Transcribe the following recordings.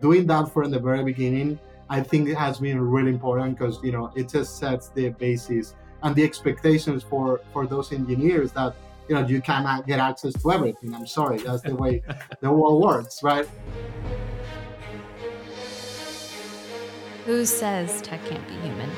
doing that from the very beginning, I think it has been really important because it just sets the basis and the expectations for those engineers that you cannot get access to everything. I'm sorry, that's the way the world works, right? Who says tech can't be human?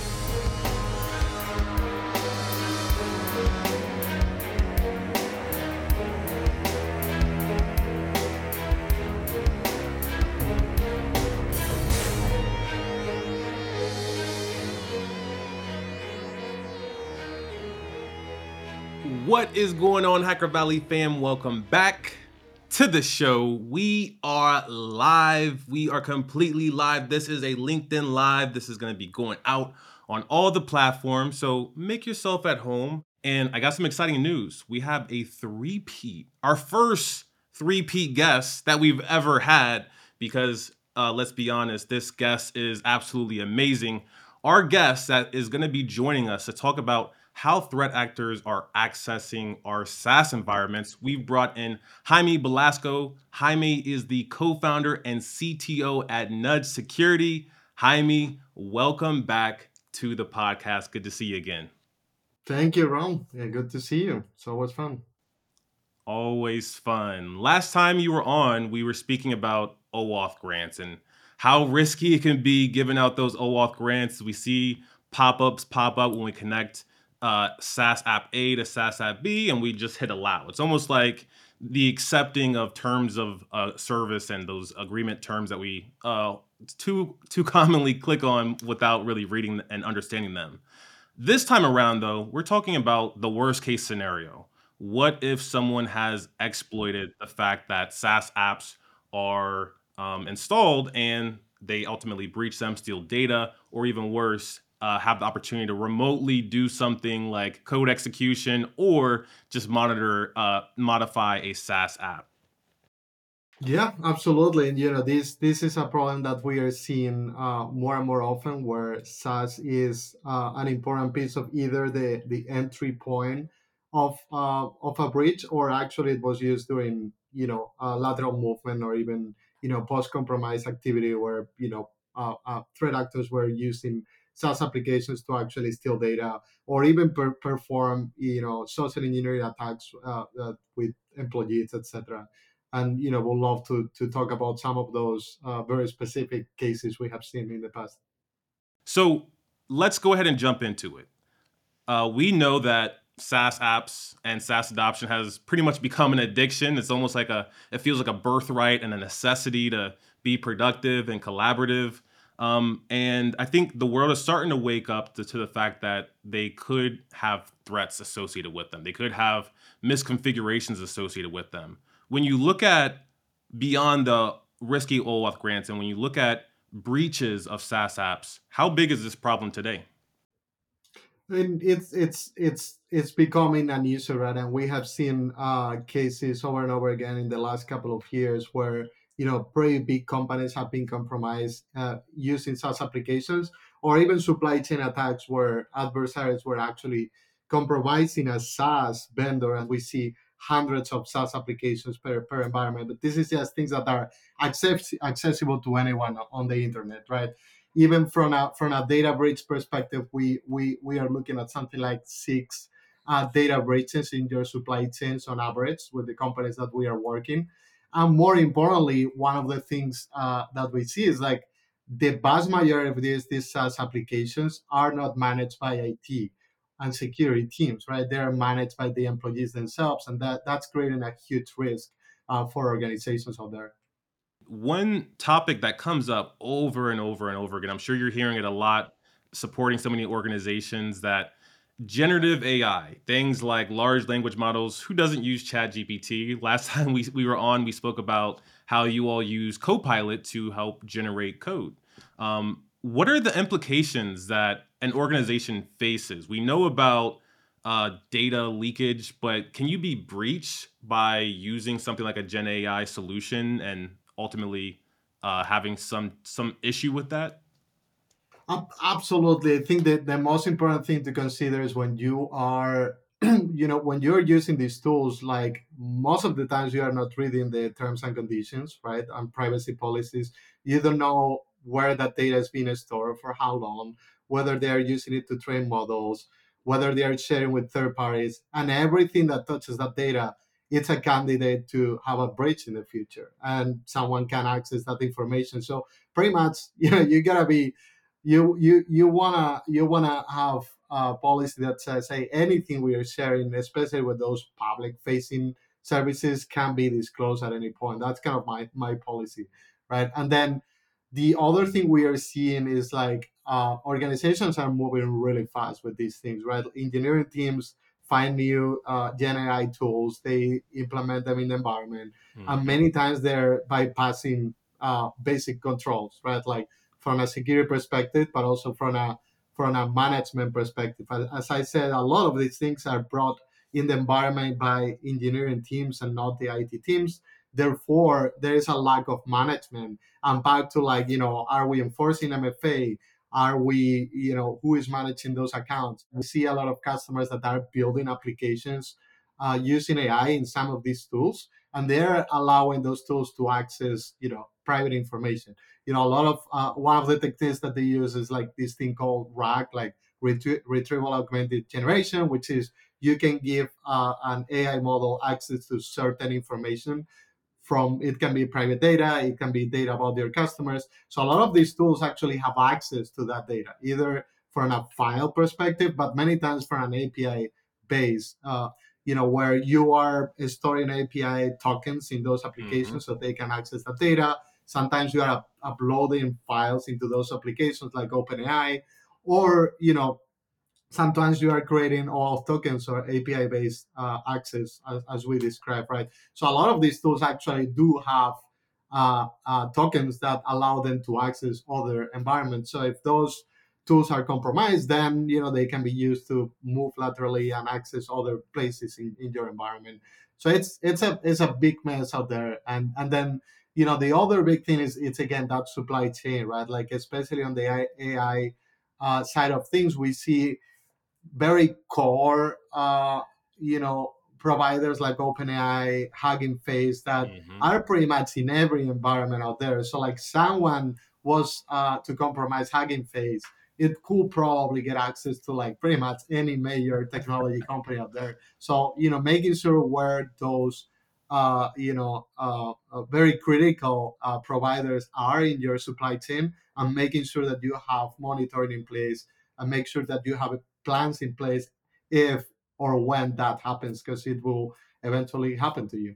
What is going on, Hacker Valley fam? Welcome back to the show. We are live. We are completely live. This is a LinkedIn Live. This is going to be going out on all the platforms. So make yourself at home. And I got some exciting news. We have a three-peat, our first three-peat guest that we've ever had, because let's be honest, this guest is absolutely amazing. Our guest that is going to be joining us to talk about how threat actors are accessing our SaaS environments. We've brought in Jaime Belasco. Jaime is the co-founder and CTO at Nudge Security. Jaime, welcome back to the podcast. Good to see you again. Thank you, Ron. Yeah, good to see you. It's always fun. Always fun. Last time you were on, we were speaking about OAuth grants and how risky it can be giving out those OAuth grants. We see pop-ups pop up when we connect SaaS app A to SaaS app B, and we just hit allow. It's almost like the accepting of terms of service and those agreement terms that we too commonly click on without really reading and understanding them. This time around, though, we're talking about the worst case scenario. What if someone has exploited the fact that SaaS apps are installed and they ultimately breach them, steal data, or even worse, have the opportunity to remotely do something like code execution or just modify a SaaS app? Yeah, absolutely. And this is a problem that we are seeing more and more often, where SaaS is an important piece of either the entry point of a breach, or actually it was used during lateral movement, or even post compromise activity, where threat actors were using SaaS applications to actually steal data, or even perform social engineering attacks with employees, etc. And we'll love to talk about some of those very specific cases we have seen in the past. So let's go ahead and jump into it. We know that SaaS apps and SaaS adoption has pretty much become an addiction. It's almost like it feels like a birthright and a necessity to be productive and collaborative. And I think the world is starting to wake up to the fact that they could have threats associated with them. They could have misconfigurations associated with them. When you look at beyond the risky OAuth grants and when you look at breaches of SaaS apps, how big is this problem today? And it's becoming an issue, right? And we have seen cases over and over again in the last couple of years where pretty big companies have been compromised using SaaS applications, or even supply chain attacks where adversaries were actually compromising a SaaS vendor, and we see hundreds of SaaS applications per environment. But this is just things that are accessible to anyone on the internet, right? Even from a data breach perspective, we are looking at something like six data breaches in your supply chains on average with the companies that we are working. And more importantly, one of the things that we see is like the vast majority of these SaaS applications are not managed by IT and security teams, right? They are managed by the employees themselves, and that's creating a huge risk for organizations out there. One topic that comes up over and over and over again, I'm sure you're hearing it a lot, supporting so many organizations, that generative AI, things like large language models, who doesn't use ChatGPT? Last time we were on, we spoke about how you all use Copilot to help generate code. What are the implications that an organization faces? We know about data leakage, but can you be breached by using something like a Gen AI solution and ultimately having some issue with that? Absolutely. I think that the most important thing to consider is when you are when you're using these tools, like most of the times you are not reading the terms and conditions, right, and privacy policies. You don't know where that data is being stored, for how long, whether they are using it to train models, whether they are sharing with third parties, and everything that touches that data, it's a candidate to have a breach in the future, and someone can access that information. So pretty much, you gotta be, you wanna have a policy that says, hey, anything we are sharing, especially with those public facing services, can be disclosed at any point. That's kind of my policy, right? And then the other thing we are seeing is like, organizations are moving really fast with these things, right? Engineering teams find new Gen AI tools, they implement them in the environment, and Hmm. many times they're bypassing basic controls, right? Like from a security perspective, but also from a management perspective. As I said, a lot of these things are brought in the environment by engineering teams and not the IT teams. Therefore, there is a lack of management. And back to, like, are we enforcing MFA? Are we, who is managing those accounts? We see a lot of customers that are building applications using AI in some of these tools, and they're allowing those tools to access, private information. A lot of one of the techniques that they use is like this thing called RAG, like retrieval augmented generation, which is you can give an AI model access to certain information. From, it can be private data, it can be data about your customers. So a lot of these tools actually have access to that data, either from a file perspective, but many times from an API base, where you are storing API tokens in those Hmm. applications so they can access the data. Sometimes you are uploading files into those applications like OpenAI, or sometimes you are creating all tokens or API based access, as we described, right? So a lot of these tools actually do have tokens that allow them to access other environments. So if those tools are compromised, then they can be used to move laterally and access other places in your environment. So it's a big mess out there, and then the other big thing is, it's again that supply chain, right? Like, especially on the AI side of things, we see very core, providers like OpenAI, Hugging Face, that Hmm. are pretty much in every environment out there. So, like, someone was to compromise Hugging Face, it could probably get access to like pretty much any major technology company out there. So, making sure where those very critical providers are in your supply chain, and making sure that you have monitoring in place, and make sure that you have plans in place if or when that happens, because it will eventually happen to you.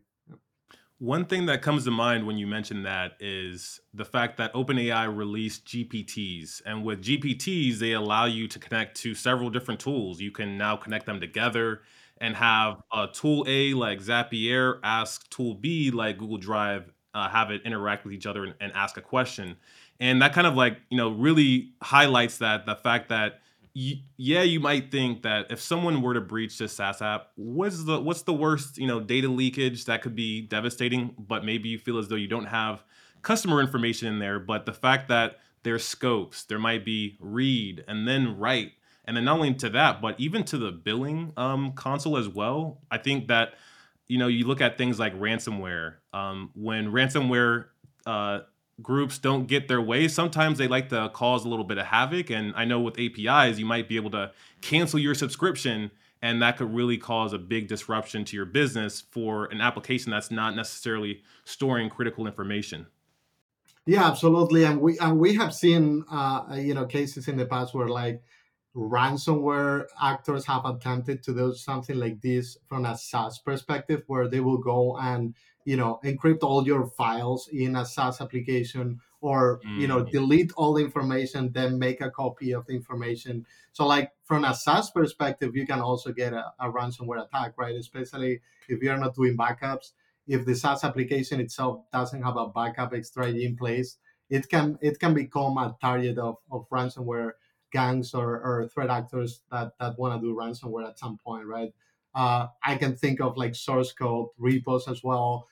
One thing that comes to mind when you mention that is the fact that OpenAI released GPTs. And with GPTs, they allow you to connect to several different tools. You can now connect them together and have a tool A like Zapier ask tool B like Google Drive, have it interact with each other and ask a question. And that kind of like, really highlights that the fact that yeah, you might think that if someone were to breach this SaaS app, what's the worst, data leakage that could be devastating, but maybe you feel as though you don't have customer information in there, but the fact that there's scopes, there might be read and then write, and then not only to that, but even to the billing console as well. I think that you look at things like ransomware. When ransomware uh, groups don't get their way, sometimes they like to cause a little bit of havoc. And I know with APIs, you might be able to cancel your subscription, and that could really cause a big disruption to your business for an application that's not necessarily storing critical information. Yeah, absolutely. And we have seen cases in the past where, like, ransomware actors have attempted to do something like this from a SaaS perspective, where they will go and encrypt all your files in a SaaS application, or Mm, delete all the information, then make a copy of the information. So, like, from a SaaS perspective, you can also get a ransomware attack, right? Especially if you're not doing backups. If the SaaS application itself doesn't have a backup strategy in place, it can become a target of ransomware gangs, or threat actors that want to do ransomware at some point, right? I can think of like source code repos as well,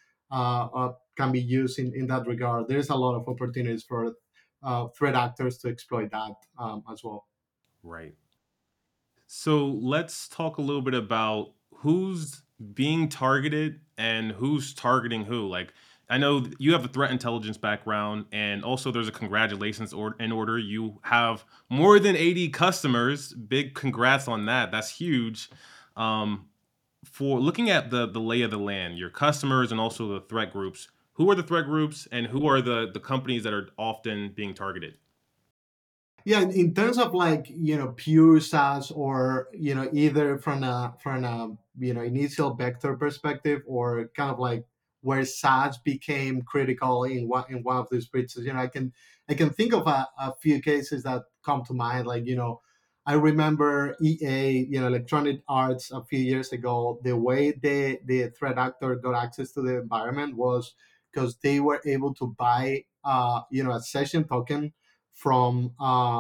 can be used in that regard. There's a lot of opportunities for threat actors to exploit that as well. right. So let's talk a little bit about who's being targeted and who's targeting who. Like, I know you have a threat intelligence background, and also there's a congratulations in order. You have more than 80 customers. Big congrats on that. That's huge. Um, for looking at the lay of the land, your customers and also the threat groups. Who are the threat groups, and who are the companies that are often being targeted? Yeah, in terms of like pure SaaS, or either from a initial vector perspective, or kind of like where SaaS became critical in one of these breaches. I can think of a few cases that come to mind. Like I remember EA, Electronic Arts, a few years ago. The way the threat actor got access to the environment was because they were able to buy a session token from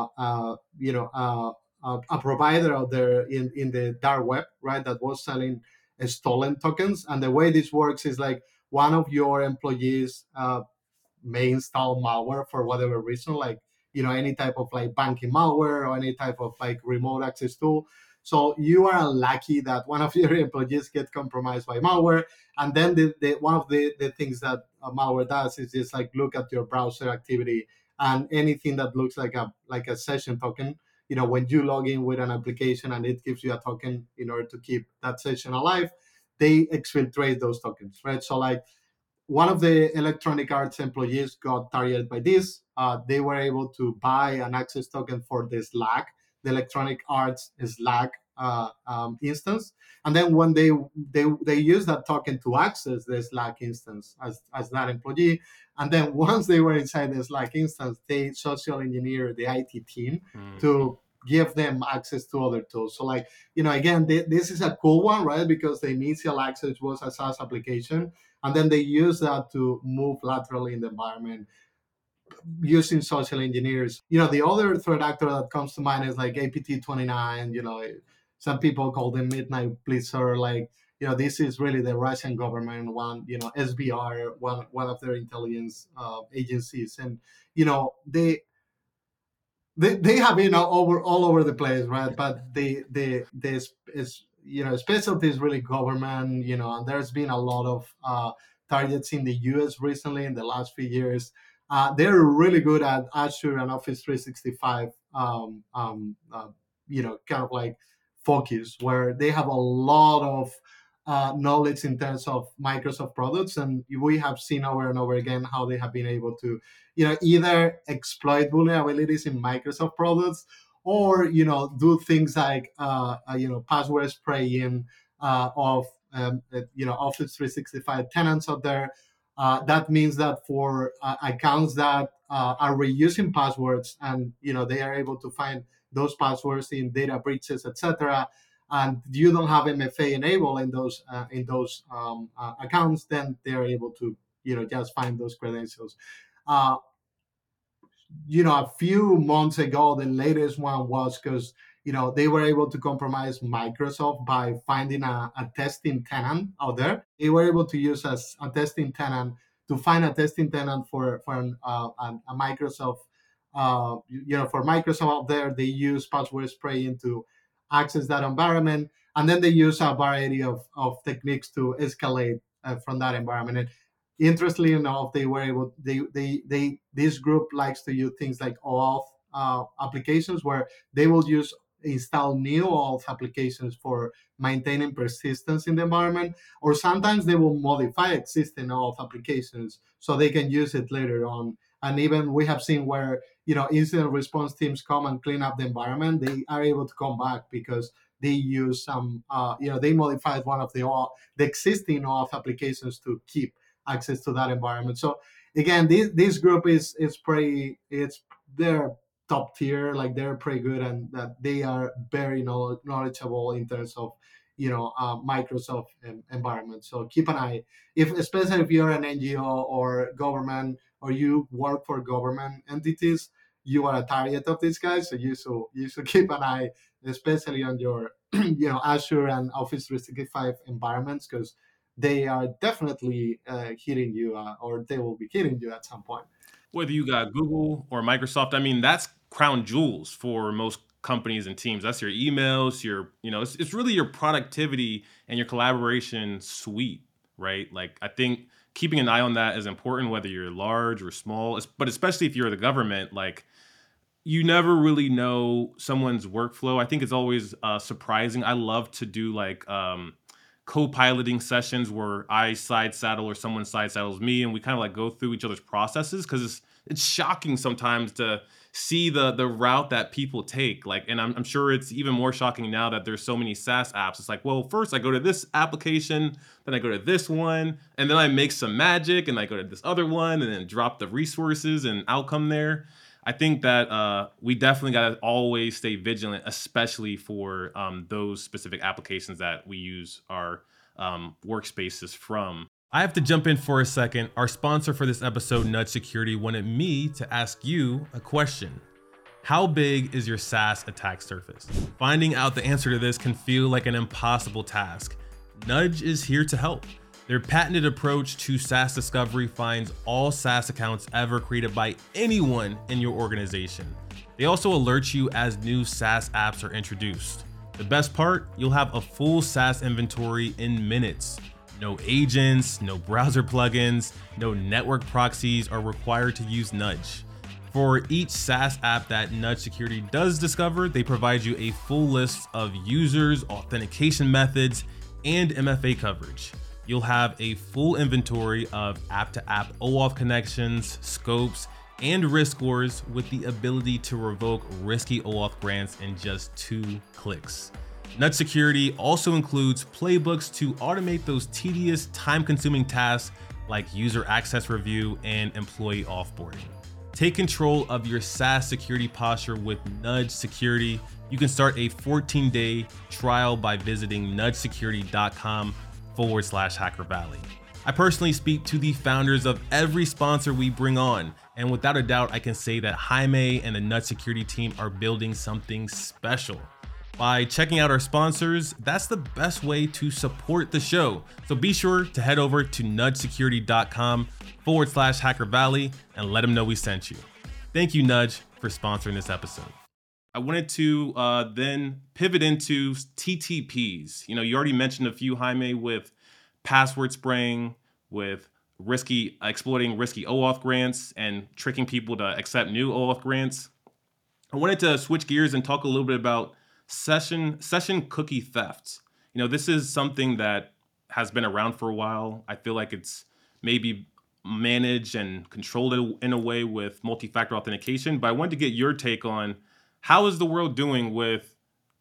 a provider out there in the dark web, right? That was selling stolen tokens. And the way this works is like one of your employees may install malware for whatever reason, like any type of like banking malware or any type of like remote access tool. So you are lucky that one of your employees get compromised by malware, and then the one of the things that malware does is just like look at your browser activity, and anything that looks like a session token. When you log in with an application and it gives you a token in order to keep that session alive, they exfiltrate those tokens, right? So like one of the Electronic Arts employees got targeted by this. They were able to buy an access token for the Slack, the Electronic Arts Slack instance, and then when they use that token to access the Slack instance as that employee, and then once they were inside the Slack instance, they social engineer the IT team Mm. to give them access to other tools. So like again, this is a cool one, right? Because the initial access was a SaaS application, and then they use that to move laterally in the environment using social engineers. The other threat actor that comes to mind is like APT29. Some people call them Midnight Blizzard. Like this is really the Russian government one. SBR, one of their intelligence agencies, and they have been all over the place, right? But the is specialty is really government, and there's been a lot of targets in the U.S. recently in the last few years. They're really good at Azure and Office 365. Kind of like focus where they have a lot of knowledge in terms of Microsoft products, and we have seen over and over again how they have been able to either exploit vulnerabilities in Microsoft products, or do things like password spraying of Office 365 tenants out there. That means that for accounts that are reusing passwords, and they are able to find those passwords in data breaches, etc., and you don't have MFA enabled in those accounts, then they're able to just find those credentials. Uh, a few months ago, the latest one was because they were able to compromise Microsoft by finding a testing tenant out there. They were able to use as a testing tenant to find a testing tenant for a Microsoft. For Microsoft out there, they use password spraying to access that environment, and then they use a variety of techniques to escalate from that environment. And interestingly enough, they were able they this group likes to use things like OAuth applications, where they will use install new OAuth applications for maintaining persistence in the environment, or sometimes they will modify existing OAuth applications so they can use it later on. And even we have seen where incident response teams come and clean up the environment, they are able to come back because they use some they modified one of the existing OAuth applications to keep access to that environment. So again, this group is pretty. They're top tier, like they're pretty good, and that they are very knowledgeable in terms of Microsoft environment. So keep an eye, if especially if you're an NGO or government, or you work for government entities, you are a target of these guys. So you should keep an eye, especially on your Azure and Office 365 environments, because they are definitely hitting you, or they will be hitting you at some point. Whether you got Google or Microsoft, I mean, that's crown jewels for most companies and teams. That's your emails, it's really your productivity and your collaboration suite, right? Like, I think keeping an eye on that is important, whether you're large or small, but especially if you're the government. Like, you never really know someone's workflow. I think it's always surprising. I love to do like co-piloting sessions where I side saddle or someone side saddles me, and we kind of like go through each other's processes, because it's shocking sometimes to see the route that people take. Like, and I'm sure it's even more shocking now that there's so many SaaS apps. It's like, well, first I go to this application, then I go to this one, and then I make some magic, and I go to this other one, and then drop the resources and outcome there. I think that we definitely got to always stay vigilant, especially for those specific applications that we use our workspaces from. I have to jump in for a second. Our sponsor for this episode, Nudge Security, wanted me to ask you a question. How big is your SaaS attack surface? Finding out the answer to this can feel like an impossible task. Nudge is here to help. Their patented approach to SaaS discovery finds all SaaS accounts ever created by anyone in your organization. They also alert you as new SaaS apps are introduced. The best part, you'll have a full SaaS inventory in minutes. No agents, no browser plugins, no network proxies are required to use Nudge. For each SaaS app that Nudge Security does discover, they provide you a full list of users, authentication methods, and MFA coverage. You'll have a full inventory of app-to-app OAuth connections, scopes, and risk scores, with the ability to revoke risky OAuth grants in just 2 clicks. Nudge Security also includes playbooks to automate those tedious, time-consuming tasks like user access review and employee offboarding. Take control of your SaaS security posture with Nudge Security. You can start a 14-day trial by visiting nudgesecurity.com/Hacker Valley. I personally speak to the founders of every sponsor we bring on, and without a doubt, I can say that Jaime and the Nudge Security team are building something special. By checking out our sponsors, that's the best way to support the show. So be sure to head over to nudgesecurity.com/Hacker Valley and let them know we sent you. Thank you, Nudge, for sponsoring this episode. I wanted to then pivot into TTPs. You already mentioned a few, Jaime, with password spraying, with exploiting risky OAuth grants and tricking people to accept new OAuth grants. I wanted to switch gears and talk a little bit about session cookie theft. This is something that has been around for a while. I feel like it's maybe managed and controlled in a way with multi-factor authentication, but I wanted to get your take on how is the world doing with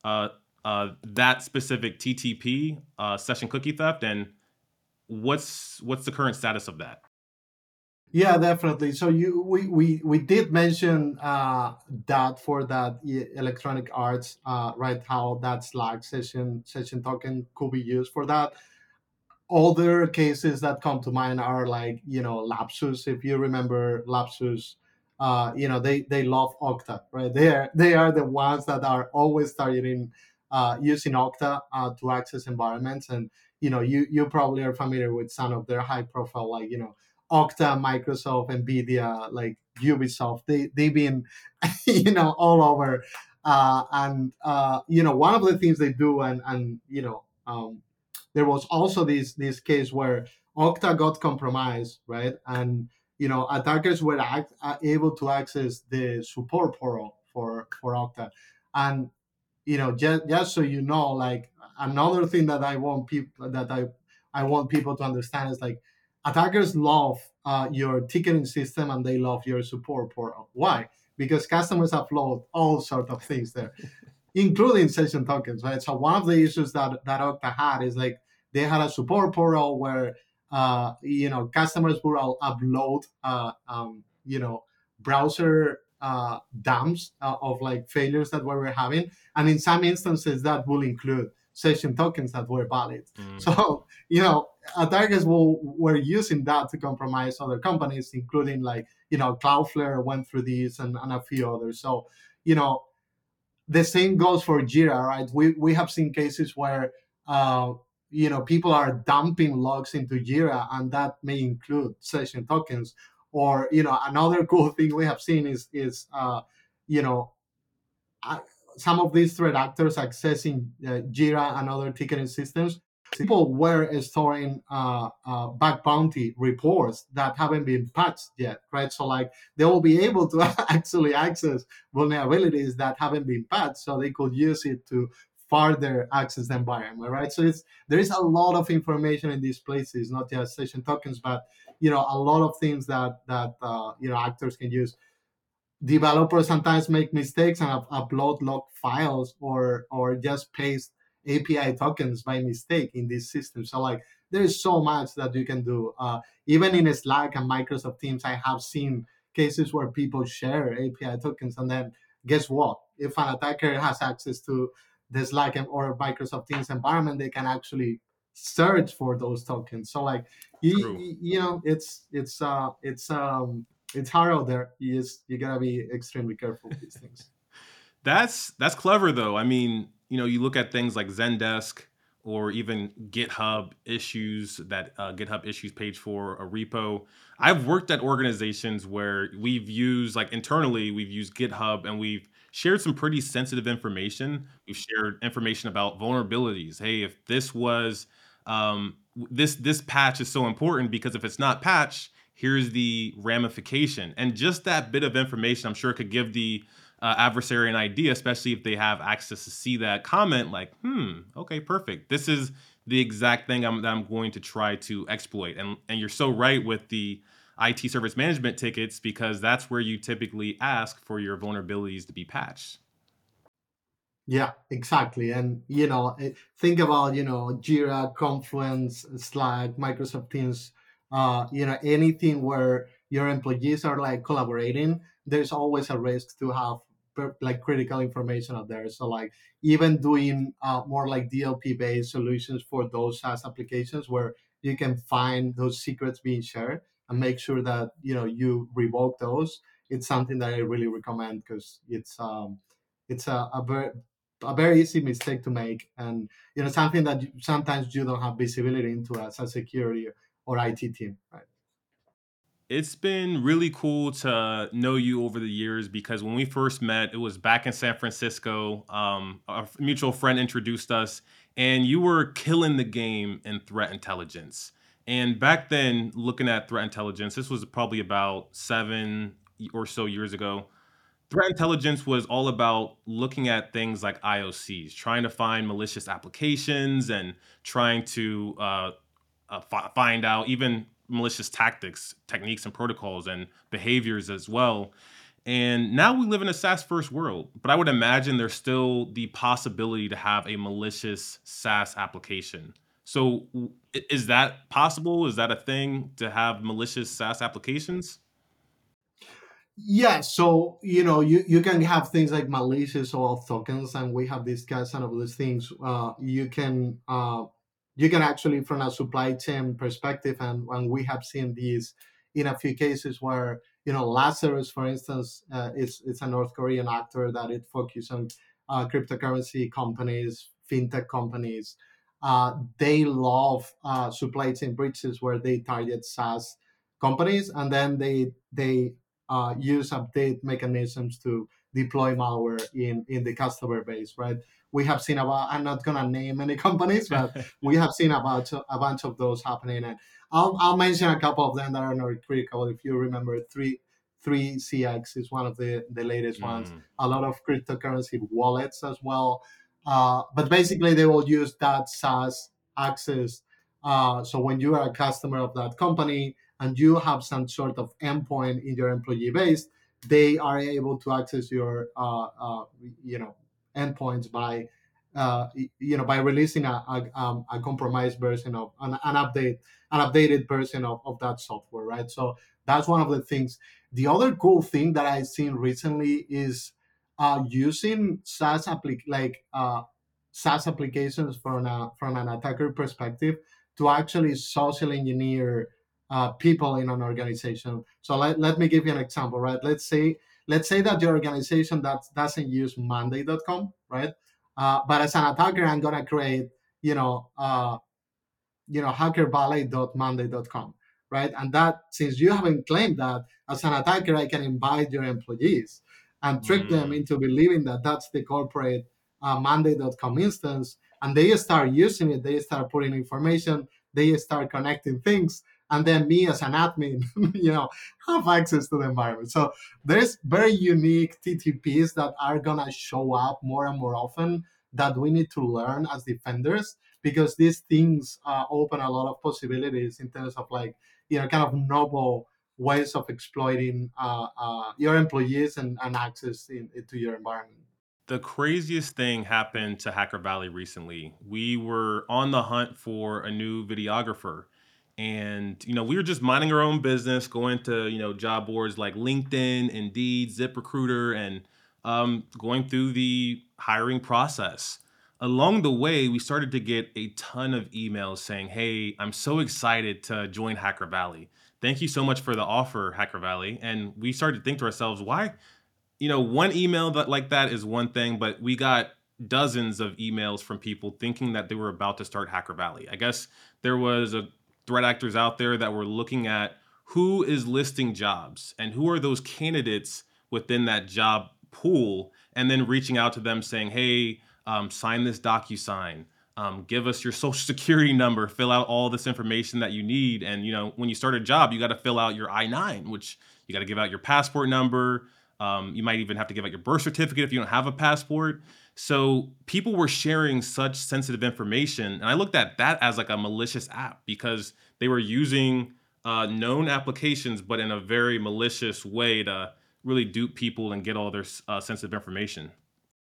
that specific TTP, session cookie theft, and what's the current status of that? Yeah, definitely. So we did mention that for that Electronic Arts, right? How that Slack session token could be used for that. Other cases that come to mind are like Lapsus. If you remember Lapsus, they love Okta, right? They are the ones that are always targeting using Okta to access environments. And you probably are familiar with some of their high profile, like Okta, Microsoft, Nvidia, like Ubisoft. They've been all over. And one of the things they do, and there was also this case where Okta got compromised, right? And attackers were able to access the support portal for Okta. And just so you know, like, another thing that I want people to understand is, like, attackers love your ticketing system and they love your support portal. Why? Because customers upload all sorts of things there, including session tokens, right? So one of the issues that Okta had is, like, they had a support portal where customers would upload browser dumps of like failures that we were having, and in some instances that will include session tokens that were valid. So attackers were using that to compromise other companies, including, like, Cloudflare went through this, and a few others. So the same goes for Jira, right? We have seen cases where people are dumping logs into Jira, and that may include session tokens. Or another cool thing we have seen is you know, I, some of these threat actors accessing Jira and other ticketing systems, people were storing bug bounty reports that haven't been patched yet, right? So like they will be able to actually access vulnerabilities that haven't been patched, so they could use it to further access the environment, right? So there is a lot of information in these places, not just session tokens, but a lot of things that actors can use. Developers sometimes make mistakes and upload log files or just paste API tokens by mistake in this system. So like there is so much that you can do. Even in Slack and Microsoft Teams, I have seen cases where people share API tokens, and then guess what? If an attacker has access to the Slack or Microsoft Teams environment, they can actually search for those tokens. So like True. it's hard out there. You gotta be extremely careful with these things. That's clever though. I mean, you look at things like Zendesk or even GitHub issues, that GitHub issues page for a repo. I've worked at organizations where we've used, like internally, we've used GitHub and we've shared some pretty sensitive information. We've shared information about vulnerabilities. Hey, if this was this patch is so important because if it's not patched, here's the ramification. And just that bit of information, I'm sure, could give the adversary an idea, especially if they have access to see that comment, like, okay, perfect. This is the exact thing that I'm going to try to exploit. And you're so right with the IT service management tickets, because that's where you typically ask for your vulnerabilities to be patched. Yeah, exactly. And think about Jira, Confluence, Slack, Microsoft Teams. Anything where your employees are like collaborating, there's always a risk to have like critical information out there. So like even doing more like DLP based solutions for those SaaS applications where you can find those secrets being shared and make sure that you revoke those. It's something that I really recommend because it's a very easy mistake to make, and something that sometimes you don't have visibility into as a security or IT team, right? It's been really cool to know you over the years, because when we first met, it was back in San Francisco. A mutual friend introduced us, and you were killing the game in threat intelligence. And back then, looking at threat intelligence, this was probably about 7 or so years ago. Threat intelligence was all about looking at things like IOCs, trying to find malicious applications and trying to find out even malicious tactics, techniques, and protocols and behaviors as well. And now we live in a SaaS first world, but I would imagine there's still the possibility to have a malicious SaaS application. So, is that possible? Is that a thing to have malicious SaaS applications? Yeah, so you can have things like malicious or tokens, and we have discussed some of these things. You can actually, from a supply chain perspective, and we have seen these in a few cases where Lazarus, for instance, it's a North Korean actor that it focuses on cryptocurrency companies, fintech companies. They love supply chain breaches where they target SaaS companies, and then they use update mechanisms to deploy malware in the customer base, right? We have seen about, I'm not gonna name any companies, but we have seen about a bunch of those happening, and I'll mention a couple of them that are not critical. If you remember, three CX is one of the latest ones. Mm. A lot of cryptocurrency wallets as well, but basically they will use that SaaS access. So when you are a customer of that company and you have some sort of endpoint in your employee base, they are able to access your endpoints by releasing a compromised version of an updated version of that software, right? So that's one of the things. The other cool thing that I've seen recently is using SaaS applications from an attacker perspective to actually social engineer people in an organization. So let me give you an example, right? Let's say that your organization that doesn't use Monday.com, right? But as an attacker, I'm gonna create, you know, uh, hackervalley.monday.com, right? And that, since you haven't claimed that, as an attacker, I can invite your employees. and trick them Mm. into believing that that's the corporate Monday.com instance. And they start using it, they start putting information, they start connecting things. And then me as an admin, have access to the environment. So there's very unique TTPs that are gonna show up more and more often that we need to learn as defenders, because these things open a lot of possibilities in terms of like kind of novel ways of exploiting your employees and access into your environment. The craziest thing happened to Hacker Valley recently. We were on the hunt for a new videographer. And, we were just minding our own business, going to, job boards like LinkedIn, Indeed, ZipRecruiter, and going through the hiring process. Along the way, we started to get a ton of emails saying, "Hey, I'm so excited to join Hacker Valley. Thank you so much for the offer, Hacker Valley." And we started to think to ourselves, why one email that like that is one thing, but we got dozens of emails from people thinking that they were about to start Hacker Valley. I guess there was a threat actors out there that were looking at who is listing jobs and who are those candidates within that job pool, and then reaching out to them saying, "Hey, sign this DocuSign. Give us your social security number, fill out all this information that you need." And when you start a job, you got to fill out your I-9, which you got to give out your passport number. You might even have to give out your birth certificate if you don't have a passport. So people were sharing such sensitive information. And I looked at that as like a malicious app because they were using known applications, but in a very malicious way to really dupe people and get all their sensitive information.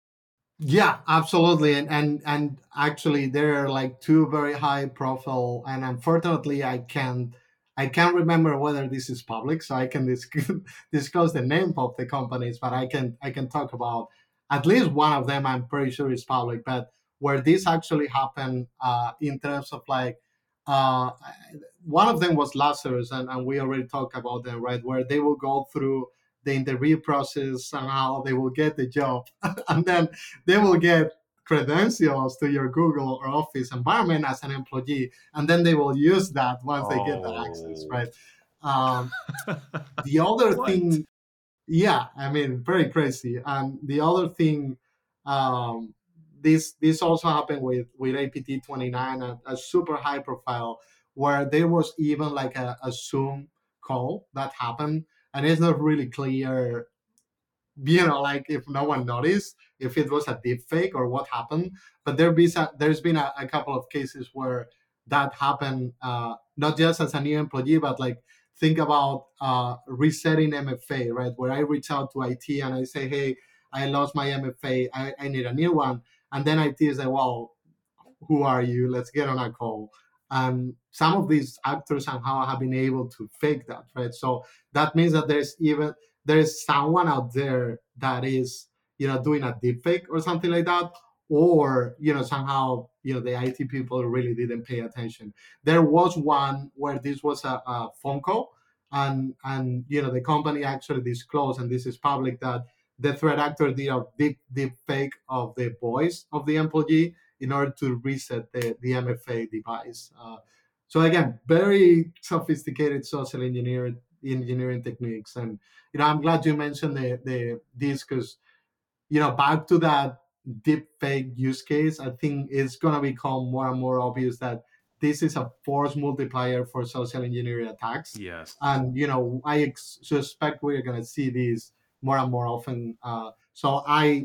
Yeah, absolutely. And actually there are like two very high profile, and unfortunately I can't remember whether this is public, so I can disclose the name of the companies, but I can talk about at least one of them. I'm pretty sure is public, but where this actually happened in terms of like uh, one of them was Lazarus, and we already talked about them, right? Where they will go through the interview process and how they will get the job, and then they will get credentials to your Google or Office environment as an employee, and then they will use that once they get that access, Oh. right? Um, the other What? thing, yeah, I mean, very crazy. And the other thing, um, this also happened with APT 29, a super high profile, where there was even like a Zoom call that happened, and it's not really clear, like if no one noticed if it was a deep fake or what happened. But there's been a couple of cases where that happened, not just as a new employee, but like think about resetting MFA, right? Where I reach out to IT and I say, hey, I lost my MFA, I need a new one. And then IT is like, well, who are you? Let's get on a call. And some of these actors somehow have been able to fake that, right? So that means that there's someone out there that is, doing a deep fake or something like that, or somehow the IT people really didn't pay attention. There was one where this was a phone call, and the company actually disclosed, and this is public, that the threat actor did a deep fake of the voice of the employee in order to reset the MFA device. So again, very sophisticated social engineering techniques. And I'm glad you mentioned this, because back to that deep fake use case, I think it's gonna become more and more obvious that this is a force multiplier for social engineering attacks. Yes. And I suspect we're gonna see these more and more often. So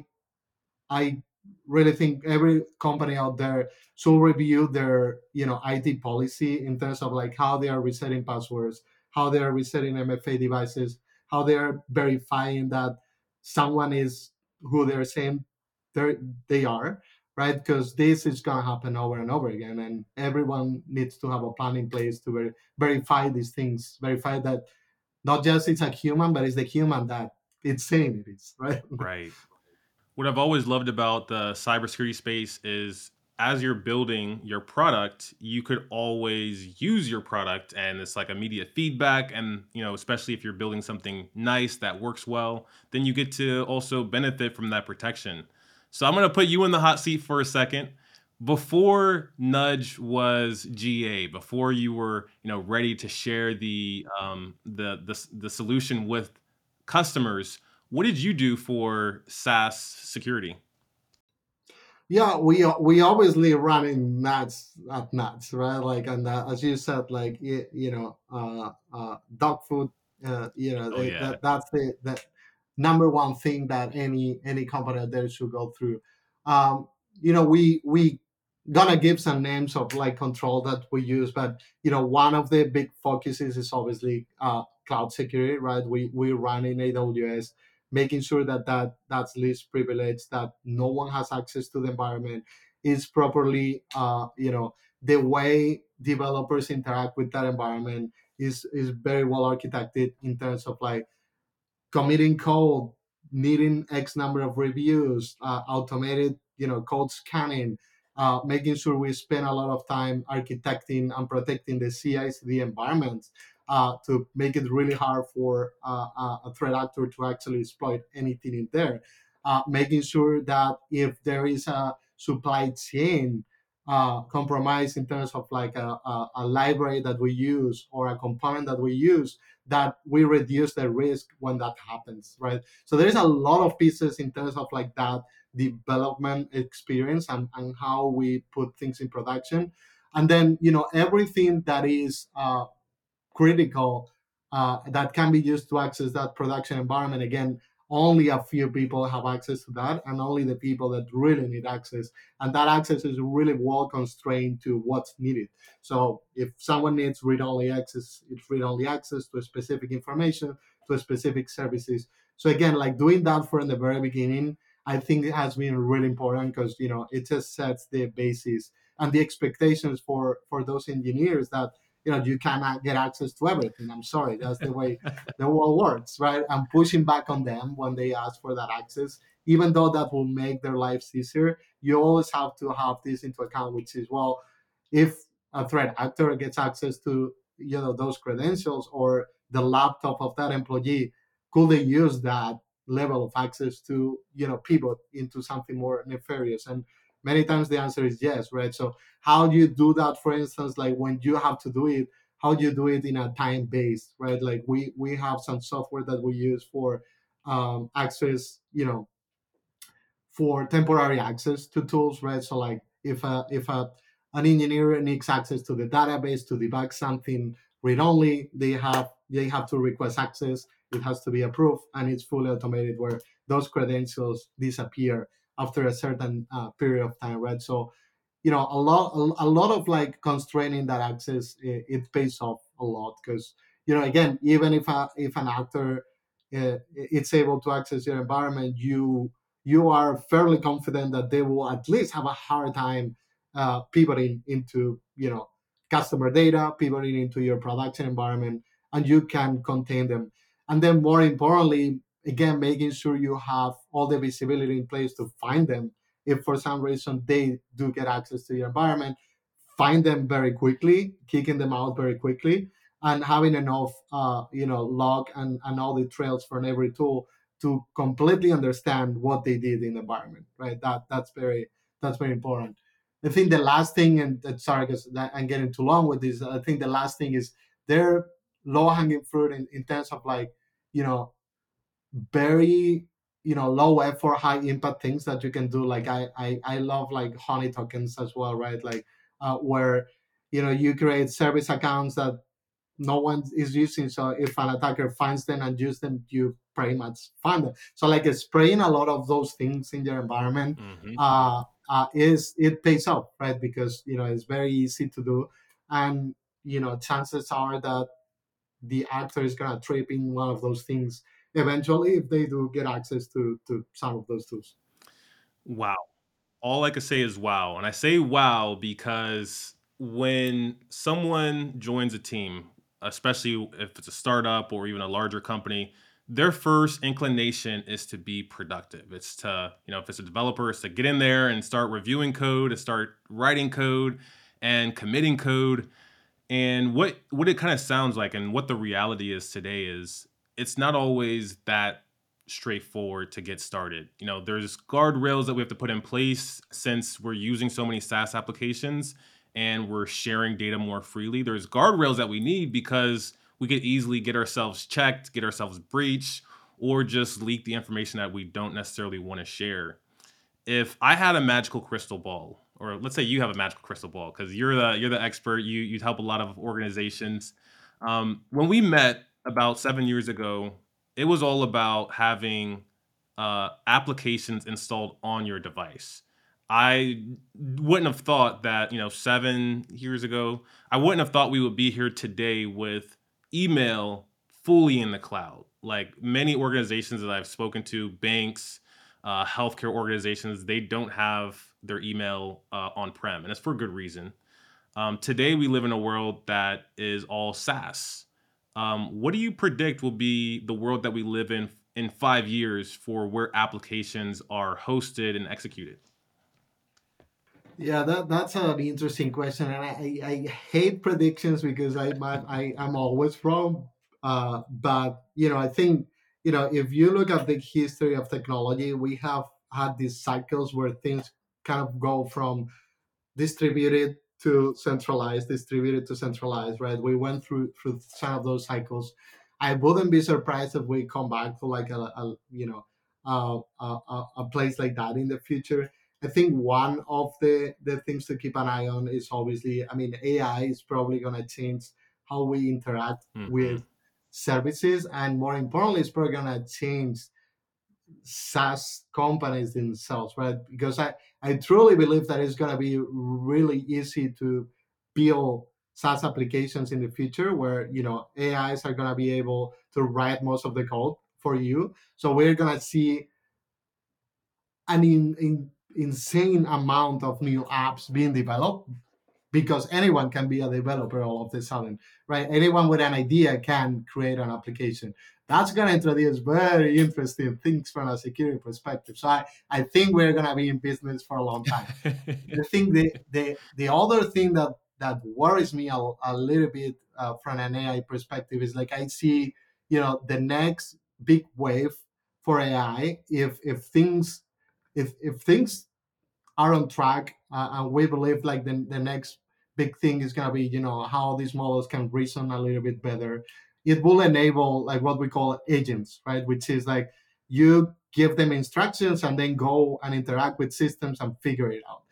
I really think every company out there should review their IT policy in terms of like how they are resetting passwords, how they are resetting MFA devices, how they are verifying that someone is who they're saying they are, right? Because this is gonna happen over and over again, and everyone needs to have a plan in place to verify these things, verify that not just it's a human, but it's the human that it's saying it is, right? Right. What I've always loved about the cybersecurity space is as you're building your product, you could always use your product and it's like immediate feedback. And, especially if you're building something nice that works well, then you get to also benefit from that protection. So I'm going to put you in the hot seat for a second. Before Nudge was GA, before you were, ready to share the solution with customers, What did you do for SaaS security? Yeah, we obviously running nuts at nuts, right? Like, and as you said, like dog food. Oh yeah. That's the number one thing that any company out there should go through. Um, we gonna give some names of like control that we use, but one of the big focuses is obviously cloud security, right? We run in AWS, making sure that that's least privilege, that no one has access to the environment, is properly the way developers interact with that environment is very well architected in terms of like committing code, needing X number of reviews, automated, code scanning, making sure we spend a lot of time architecting and protecting the CI/CD environments to make it really hard for a threat actor to actually exploit anything in there. Making sure that if there is a supply chain compromise in terms of like a library that we use or a component that we use, that we reduce the risk when that happens, right? So there's a lot of pieces in terms of like that development experience and how we put things in production. And then everything that is critical that can be used to access that production environment. Again, only a few people have access to that, and only the people that really need access. And that access is really well constrained to what's needed. So if someone needs read-only access, it's read-only access to a specific information, to a specific services. So again, like doing that from the very beginning, I think it has been really important because it just sets the basis and the expectations for those engineers that you cannot get access to everything. I'm sorry, that's the way the world works, right? I'm pushing back on them when they ask for that access, even though that will make their lives easier. You always have to have this into account, which is, well, if a threat actor gets access to those credentials or the laptop of that employee, could they use that level of access to pivot into something more nefarious? And many times the answer is yes, right? So how do you do that, for instance, like when you have to do it, how do you do it in a time based, right? Like we have some software that we use for access, for temporary access to tools, right? So like if an engineer needs access to the database to debug something read only, they have to request access. It has to be approved, and it's fully automated where those credentials disappear after a certain period of time, right? So a lot of like constraining that access, it pays off a lot because again, even if an actor it's able to access your environment, you are fairly confident that they will at least have a hard time pivoting into customer data, pivoting into your production environment, and you can contain them. And then more importantly, again, making sure you have all the visibility in place to find them if for some reason they do get access to your environment, find them very quickly, kicking them out very quickly, and having enough, log and all the trails from every tool to completely understand what they did in the environment, right? That's very important. I think the last thing, and sorry, because I'm getting too long with this. I think the last thing is they're low hanging fruit in terms of like, you know, very low effort high impact things that you can do. Like I love like honey tokens as well, right? Like where you create service accounts that no one is using, so if an attacker finds them and use them, you pretty much find them. So like spraying a lot of those things in your environment Hmm. is it pays off, right? Because it's very easy to do, and chances are that the actor is gonna trip in one of those things eventually if they do get access to some of those tools. Wow. All I could say is wow. And I say wow because when someone joins a team, especially if it's a startup or even a larger company, their first inclination is to be productive. It's to, if it's a developer, it's to get in there and start reviewing code, to start writing code and committing code. And what it kind of sounds like and what the reality is today is it's not always that straightforward to get started. There's guardrails that we have to put in place since we're using so many SaaS applications and we're sharing data more freely. There's guardrails that we need because we could easily get ourselves checked, get ourselves breached, or just leak the information that we don't necessarily want to share. If I had a magical crystal ball, or let's say you have a magical crystal ball, because you're the expert, you'd help a lot of organizations. When we met about 7 years ago, it was all about having applications installed on your device. I wouldn't have thought that 7 years ago, I wouldn't have thought we would be here today with email fully in the cloud. Like many organizations that I've spoken to, banks, healthcare organizations, they don't have their email on-prem, and it's for good reason. Today, we live in a world that is all SaaS. What do you predict will be the world that we live in 5 years for where applications are hosted and executed? Yeah, that's an interesting question, and I hate predictions because I'm always wrong. But I think if you look at the history of technology, we have had these cycles where things kind of go from distributed to centralized, right? We went through some of those cycles. I wouldn't be surprised if we come back to like a place like that in the future. I think one of the things to keep an eye on is obviously, I mean, AI is probably going to change how we interact Hmm. with services, and more importantly, it's probably going to change SaaS companies themselves, right? Because I truly believe that it's going to be really easy to build SaaS applications in the future where, AIs are going to be able to write most of the code for you. So we're going to see an insane amount of new apps being developed because anyone can be a developer all of a sudden, right? Anyone with an idea can create an application. That's going to introduce very interesting things from a security perspective. So I think we're going to be in business for a long time. I think the other thing that worries me a little bit from an AI perspective is like I see, the next big wave for AI. If things are on track, and we believe like the next big thing is going to be how these models can reason a little bit better. It will enable like what we call agents, right? Which is like you give them instructions and then go and interact with systems and figure it out.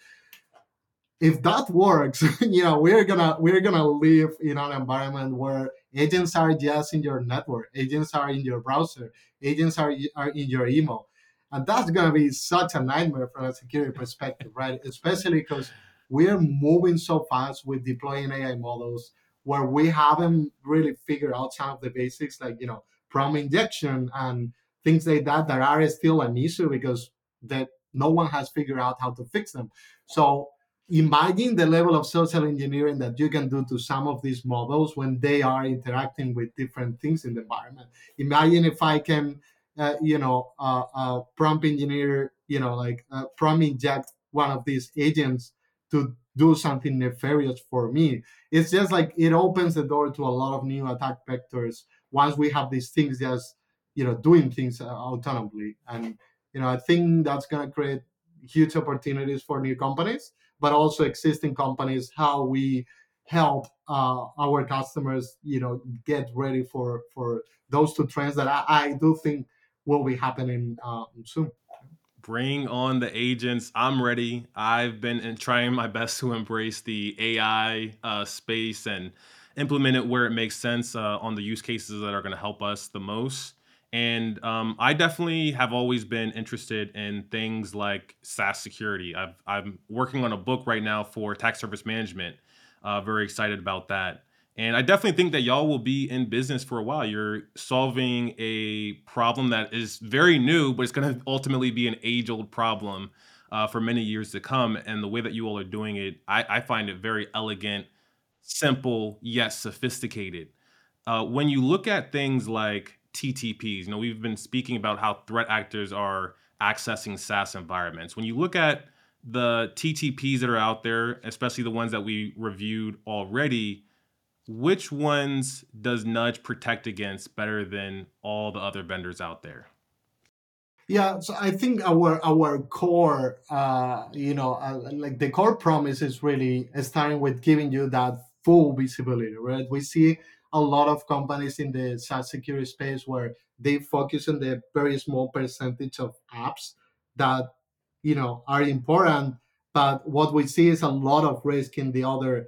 If that works, we're gonna live in an environment where agents are just in your network, agents are in your browser, agents are in your email, and that's gonna be such a nightmare from a security perspective, right? Especially because we're moving so fast with deploying AI models where we haven't really figured out some of the basics, like prompt injection and things like that are still an issue because that no one has figured out how to fix them. So imagine the level of social engineering that you can do to some of these models when they are interacting with different things in the environment. Imagine if I can, prompt engineer, like prompt inject one of these agents to do something nefarious for me. It's just like it opens the door to a lot of new attack vectors once we have these things just, doing things autonomously. And, I think that's going to create huge opportunities for new companies, but also existing companies, how we help our customers, get ready for those two trends that I do think will be happening soon. Bring on the agents. I'm ready. I've been trying my best to embrace the AI space and implement it where it makes sense on the use cases that are going to help us the most. And I definitely have always been interested in things like SaaS security. I'm working on a book right now for tax service management. Very excited about that. And I definitely think that y'all will be in business for a while. You're solving a problem that is very new, but it's going to ultimately be an age old problem for many years to come. And the way that you all are doing it, I find it very elegant, simple, yet sophisticated. When you look at things like TTPs, we've been speaking about how threat actors are accessing SaaS environments. When you look at the TTPs that are out there, especially the ones that we reviewed already, which ones does Nudge protect against better than all the other vendors out there? Yeah, so I think our core, like the core promise is really starting with giving you that full visibility, right? We see a lot of companies in the SaaS security space where they focus on the very small percentage of apps that are important, but what we see is a lot of risk in the other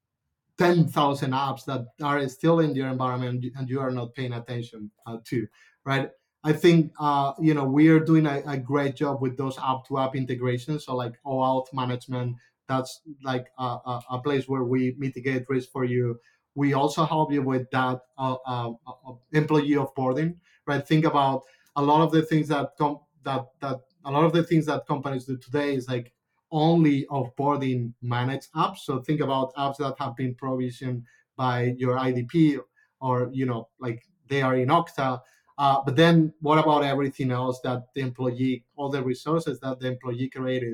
10,000 apps that are still in your environment and you are not paying attention to, right? I think we are doing a great job with those app to app integrations. So like OAuth management, that's like a place where we mitigate risk for you. We also help you with that employee offboarding, right? Think about a lot of the things that a lot of the things that companies do today is like only offboarding managed apps. So think about apps that have been provisioned by your IDP, or like they are in Okta. But then what about everything else that the employee, all the resources that the employee created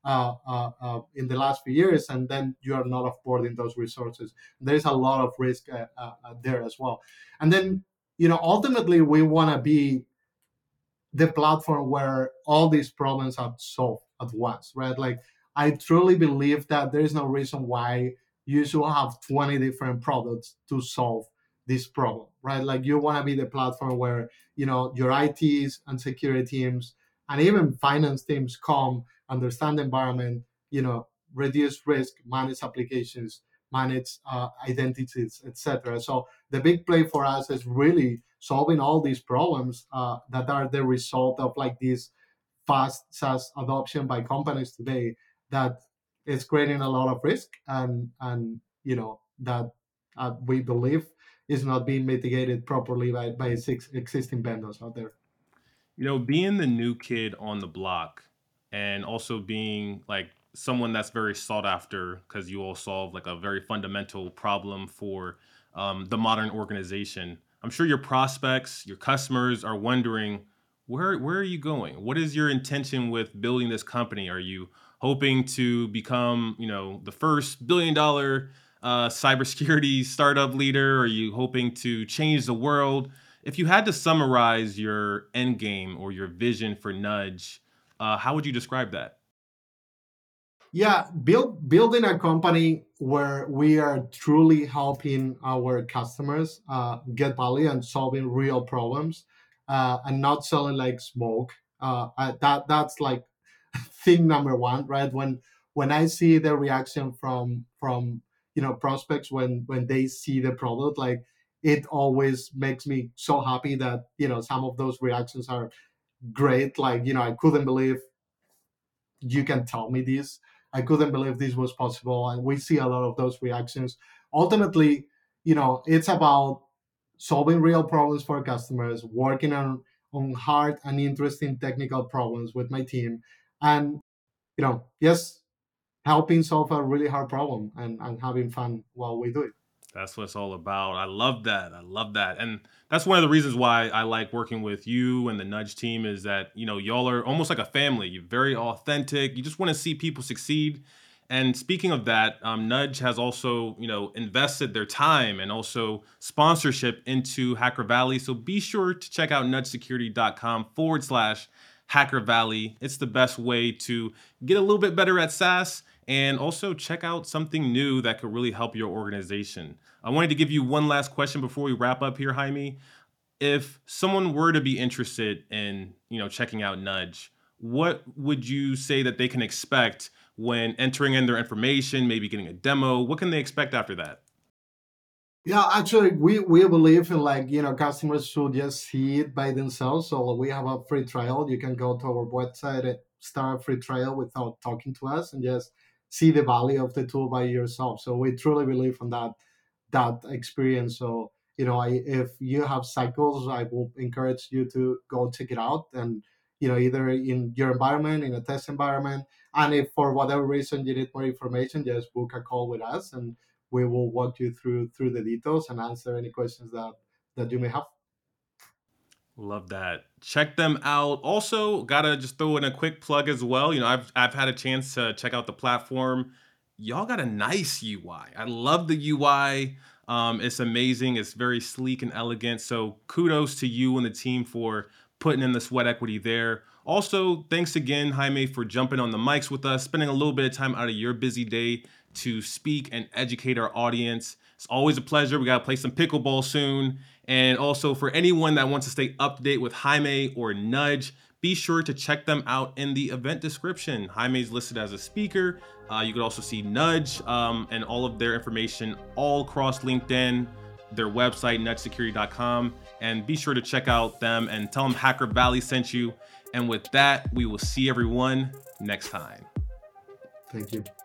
in the last few years, and then you are not offboarding those resources. There's a lot of risk there as well. And then ultimately we want to be the platform where all these problems are solved at once, right? Like I truly believe that there is no reason why you should have 20 different products to solve this problem, right? Like you want to be the platform where your ITs and security teams and even finance teams come, understand the environment, reduce risk, manage applications, manage identities, etc. So the big play for us is really solving all these problems that are the result of like this fast SaaS adoption by companies today that is creating a lot of risk, and that we believe is not being mitigated properly by six existing vendors out there. Being the new kid on the block and also being like someone that's very sought after because you all solve like a very fundamental problem for the modern organization. I'm sure your prospects, your customers are wondering, where are you going? What is your intention with building this company? Are you hoping to become, the first billion-dollar cybersecurity startup leader? Are you hoping to change the world? If you had to summarize your end game or your vision for Nudge, how would you describe that? Yeah, building a company where we are truly helping our customers get value and solving real problems, and not selling like smoke. That's like thing number one, right? When I see the reaction from prospects when they see the product, like it always makes me so happy that some of those reactions are great. Like I couldn't believe you can tell me this. I couldn't believe this was possible. And we see a lot of those reactions. Ultimately, it's about solving real problems for customers, working on hard and interesting technical problems with my team, and yes, helping solve a really hard problem and having fun while we do it. That's what it's all about. I love that. I love that. And that's one of the reasons why I like working with you and the Nudge team is that, y'all are almost like a family. You're very authentic. You just want to see people succeed. And speaking of that, Nudge has also, invested their time and also sponsorship into Hacker Valley. So be sure to check out nudgesecurity.com/Hacker Valley. It's the best way to get a little bit better at SaaS and also check out something new that could really help your organization. I wanted to give you one last question before we wrap up here, Jaime. If someone were to be interested in, checking out Nudge, what would you say that they can expect when entering in their information, maybe getting a demo? What can they expect after that? Yeah, actually, we believe in like customers should just see it by themselves. So we have a free trial. You can go to our website and start a free trial without talking to us and just see the value of the tool by yourself. So we truly believe in that experience. So if you have cycles, I will encourage you to go check it out, and either in your environment, in a test environment, and if for whatever reason you need more information, just book a call with us, and we will walk you through the details and answer any questions that you may have. Love that. Check them out. Also, gotta just throw in a quick plug as well. I've had a chance to check out the platform. Y'all got a nice UI. I love the UI. It's amazing. It's very sleek and elegant. So kudos to you and the team for putting in the sweat equity there. Also, thanks again, Jaime, for jumping on the mics with us, spending a little bit of time out of your busy day to speak and educate our audience. It's always a pleasure. We got to play some pickleball soon. And also for anyone that wants to stay up to date with Jaime or Nudge, be sure to check them out in the event description. Jaime is listed as a speaker. You could also see Nudge and all of their information all across LinkedIn, their website, nudgesecurity.com. And be sure to check out them and tell them Hacker Valley sent you. And with that, we will see everyone next time. Thank you.